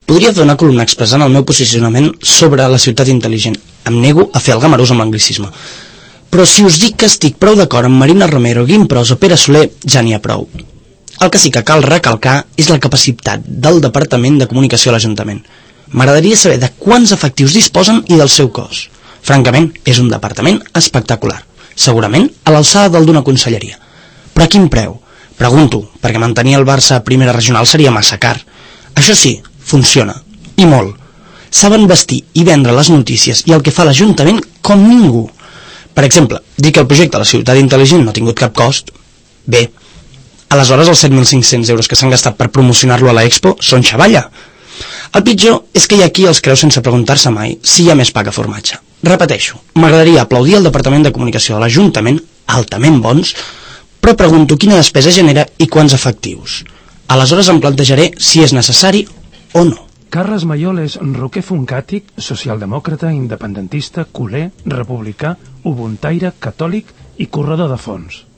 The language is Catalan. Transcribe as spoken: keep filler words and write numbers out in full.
Podria fer una columna expressant el meu posicionament sobre la ciutat intel·ligent. Em nego a fer el gamarús amb l'anglicisme. Però si us dic que estic prou d'acord amb Marina Romero, Guim Pros o Pere Soler, ja n'hi ha prou. El que sí que cal recalcar és la capacitat del Departament de Comunicació a l'Ajuntament. M'agradaria saber de quants efectius disposen i del seu cost. Francament, és un departament espectacular. Segurament a l'alçada del d'una conselleria. Però a quin preu? Pregunto, perquè mantenir el Barça a primera regional seria massa car. Això sí, funciona. I molt. Saben vestir i vendre les notícies i el que fa l'Ajuntament com ningú. Per exemple, dir que el projecte de la ciutat intel·ligent no ha tingut cap cost. Bé, aleshores els set mil cinc-cents euros que s'han gastat per promocionar-lo a l'Expo són xavalla. El pitjor és que hi ha qui els creu sense preguntar-se mai si hi ha més pa que formatge. Repeteixo, m'agradaria aplaudir el Departament de Comunicació de l'Ajuntament, altament bons, però pregunto quina despesa genera i quants efectius. Aleshores em plantejaré si és necessari o no. Carles Mayol és roquer funkàtic, socialdemòcrata, independentista, culer, republicà, ubuntaire, catòlic i corredor de fons.